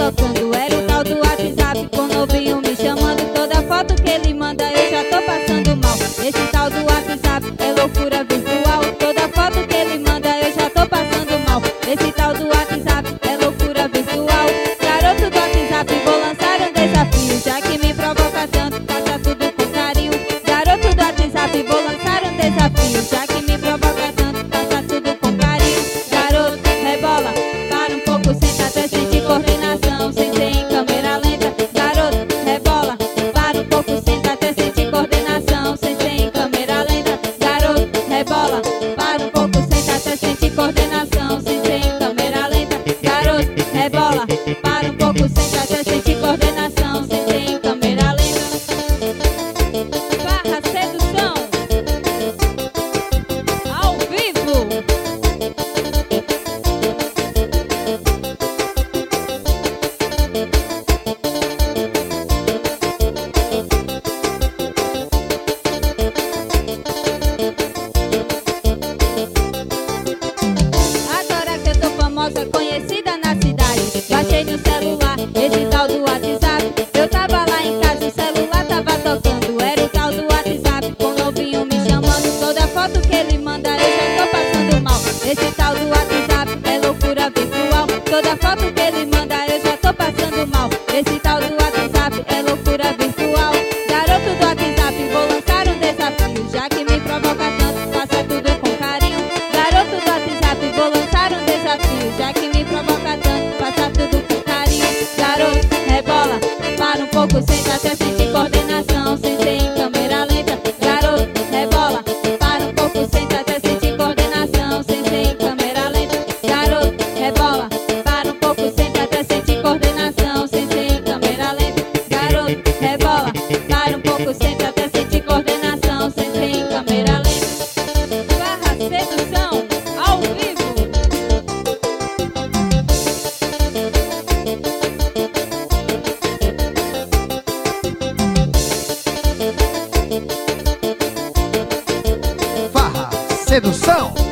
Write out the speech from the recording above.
tocando. Era o tal do WhatsApp com novinho me chamando. Toda foto que ele manda eu já tô passando mal. Esse tal do WhatsApp é loucura virtual. Toda foto que ele manda eu já tô passando mal. Esse tal do WhatsApp é loucura virtual. Garoto do WhatsApp, vou lançar um desafio. Já que me provoca tanto, faça tudo com carinho. Garoto do WhatsApp, vou lançar um desafio. Já que me provoca tanto, faça tudo com carinho. Garoto, rebola, para um pouco, senta até sentir coordenação, sem ser em câmera lenta. Garoto, rebola, para um pouco, senta até sentir coordenação, sem ser em câmera lenta. Garoto, rebola, para um pouco, senta até sentir coordenação, sem ser em câmera lenta. Garoto, rebola, para um pouco, senta até sentir coordenação, sem ser em câmera lenta. Barra Sedução ao vivo. Agora que eu tô famosa, conhecida na cidade, baixei no celular esse tal do WhatsApp. Eu tava lá em casa, o celular tava tocando. Era o tal do WhatsApp com novinho me chamando. Toda foto que ele manda eu já tô passando mal. Esse tal do WhatsApp é loucura virtual. Toda foto que ele manda eu já tô passando mal. Esse tal do WhatsApp é loucura virtual. Garoto do WhatsApp, vou lançar um desafio. Já que me provoca tanto, faça tudo com carinho. Garoto do WhatsApp, vou lançar um desafio. Já que me provoca tanto, faça tudo com carinho. Garoto, rebola, para um pouco, senta até sentir coordenação, sem ser em câmera lenta. Garoto, rebola, para um pouco, senta até sentir coordenação, sem ser em câmera lenta. Garoto, rebola, para um pouco, senta até sentir coordenação, sem ser em câmera lenta. Garoto, rebola, para um pouco, senta até sentir coordenação, sem ser em câmera lenta. Barra Sedução ao vivo. Farra Sedução.